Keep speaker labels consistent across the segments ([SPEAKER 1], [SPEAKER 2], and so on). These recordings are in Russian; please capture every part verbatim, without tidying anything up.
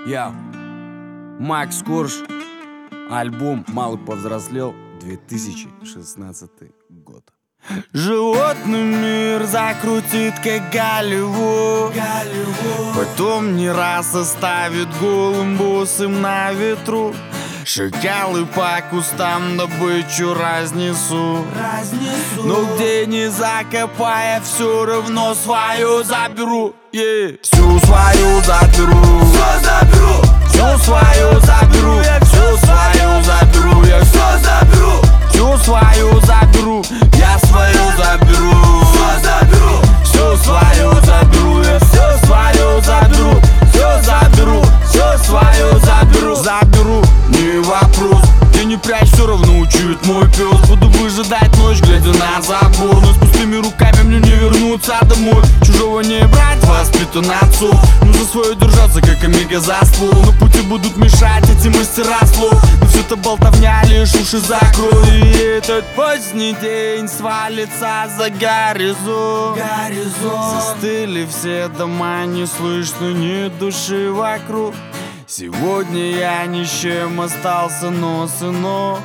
[SPEAKER 1] Я Макс Корж, альбом «Малый повзрослел», две тысячи шестнадцатый год.
[SPEAKER 2] Животный мир закрутит, как Голливуд, Голливуд. Потом не раз оставит голым босым на ветру. Шакалы по кустам добычу разнесу, разнесу. Но где не закопая, все равно свою заберу, yeah. Всю свою заберу, все заберу, всю свою заберу, я все свою заберу, я все заберу, всю свою заберу, я свою заберу, все заберу, всю свою заберу, я все свою заберу, все заберу, все свою заберу, заберу, не вопрос. Ты не прячь, все равно учует мой пес. Буду выжидать ночь, глядя на забор. Но с пустыми руками мне не вернуться домой. Чужого не брать, воспитан отцов. Но за свое держаться, как омега за ствол. На пути будут мешать эти мастера слов. Но все это болтовня, лишь уши закрой. И этот поздний день свалится за горизонт, горизонт. Застыли все дома, не слышно ни души вокруг. Сегодня я ни с чем остался, но, сынок,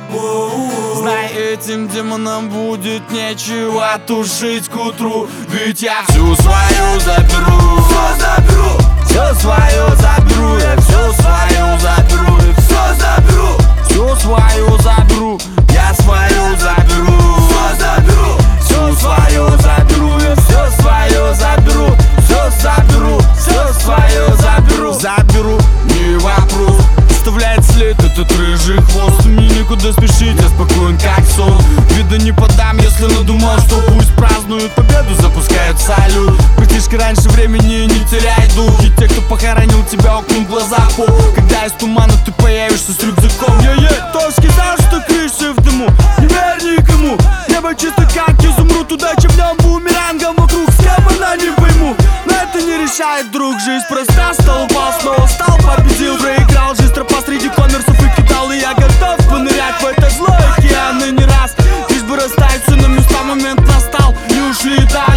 [SPEAKER 2] знай, этим демонам будет нечего тушить к утру. Ведь я всю свою заберу, все заберу, все свое заберу, я все свое заберу, я все заберу, все свое заберу, я свою заберу, все заберу, все свое заберу, я все свое заберу, все заберу, все свое заберу, заберу, не вопрос. Оставляет след этот рыжий хвост. Мне никуда спешить, я спокоен как сон. Вида не подам, если надумал, что пусть празднуют победу, запускают салют. Братишка, раньше времени не теряй дух. И те, кто похоронил тебя, окунут глаза в пол. Когда из тумана ты появишься с рюкзаком. Я-я, кто сказал, что крыша в дыму? Не верь никому. Небо чисто как изумруд. Удача в нем бумерангом вокруг. С кем она, не пойму. Но это не решает, друг. Жизнь проста, столбал, снова стал, победил, проиграл. Жизнь тропа среди коммерсов и кидал. И я готов понырять в это зло океан. И не раз, лишь бы расставить все на места, момент настал. И ушли, да.